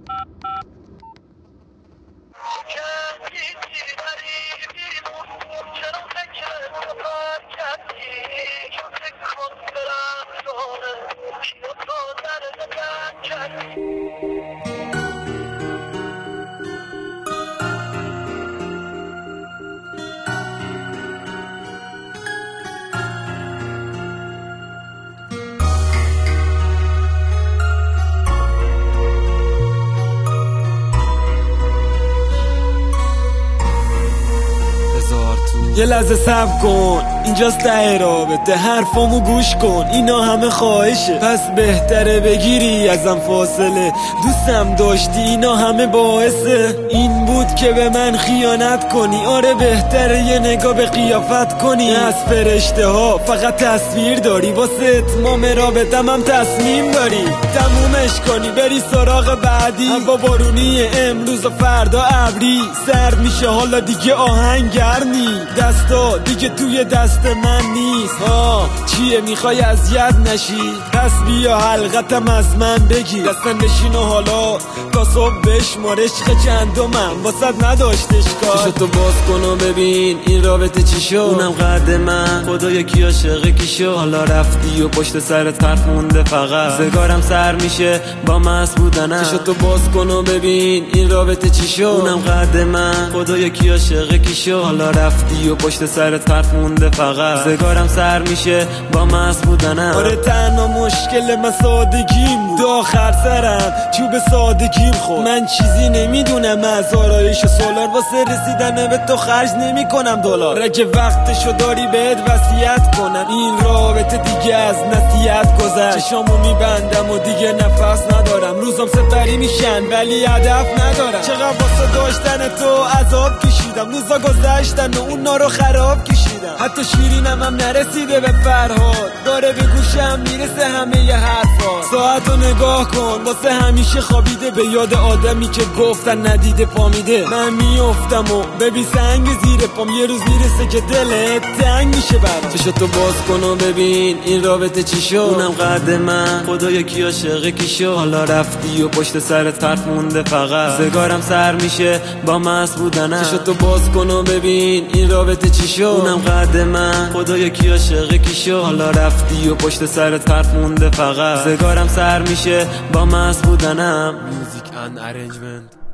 یه لحظه صبر کن، اینجاست ته رابطه، حرفامو گوش کن، اینا همه خواهشه، پس بهتره بگیری ازم فاصله. دوستم داشتی، اینا همه باعثه این بود که به من خیانت کنی. آره بهتره یه نگاه به قیافت کنی. از فرشته ها فقط تصویر داری، واسه اتمام رابطم هم تصمیم داری تمومش کنی، بری سراغ بعدی. هوا بارونی امروز و فردا ابری، سرد میشه حالا دیگه آهنگر نی، دستا دیگه توی دست من نیست. چیه میخوای اذیت نشی؟ پس بیا حلقتم از من بگی، دستن بشین و حالا تا صبح بشمار. عشق چندمم واسد نداشتش کار. چشتو باز کن و ببین این رابطه چی شد، اونم قد من خدا یکی عاشق کی شد. حالا رفتی و پشت سرت حرف مونده، فقط زگارم سر میشه با مست بودنم. چشتو باز کن و ببین این رابطه چی شد، اونم قد من خدا یکی عاشق کی شد. حالا رفتی و پشت سرت حرف مونده، فقط زگارم سر میشه با مست بودنم. آره تنها مشکل من سادگیم بود، آخر سرم چوب سادگیم خود. من چیزی نمیدونم از آرایش و سولار، واسه رسیدن به تو خرج نمی کنم دلار. اگه وقتشو داری بهت وصیت کنم، این رابطه دیگه از نصیحت گذشت. چشامو میبندم و دیگه نفس ندارم، روزم سپری میشن ولی هدف ندارم. چقدر واسه داشتن تو عذاب کشیدم، روزا گذشتن و اونا رو خراب کشیدم. حتی شیرینم هم نرسیده به فرهاد، داره به گوشم میرسه همه ی حرفا. ساعتو نگاه کن، واسه همیشه خوابیده، به یاد آدمی که گفتن ندیده پامیده. من میافتم و ببین سنگ زیر پام، یه روز میرسه که دلت تنگ میشه برام. چشاتو باز کن و ببین این رابطه چی شد، اونم قد من خدا یکی عاشق کی شد. حالا رفتی و پشت سرت حرف مونده، فقط زگارم سر میشه با مست بودنم. چشاتو باز کن و ببین این رابطه چی شد، اونم قد من خدا یکی عاشق کی شد. حالا رفتی و پشت سرت حرف مونده، فقط زگارم سر میشه با مست بودنم. میوزیک اند ارنجمنت